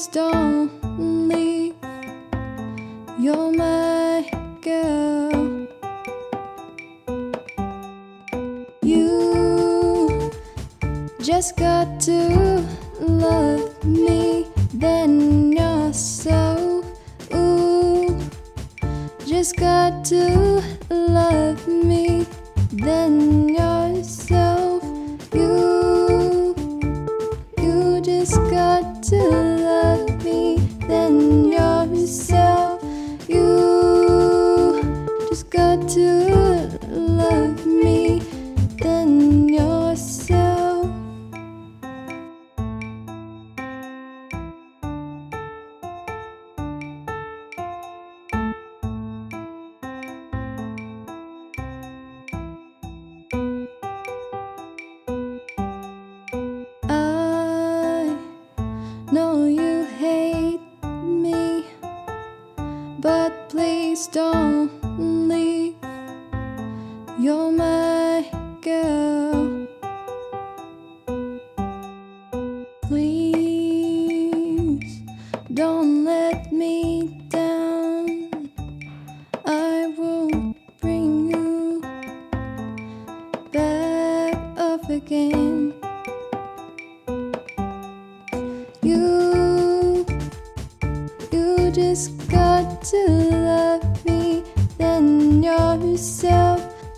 please don't leave. You're my girl. You just got to love me, then you're so. Ooh, just got to love me, then yourself. You just got to love me, then yourself. You just got to love me, then yourself. I know you hate me, but please don't leave. You're my girl. Please don't let me down. I will bring you back up again. You just got to love me, then yourself.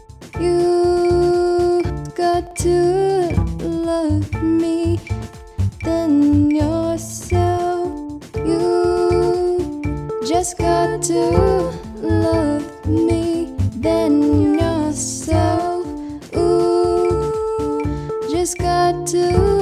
You got to love me, then yourself. You just got to love me, then yourself. Ooh, just got to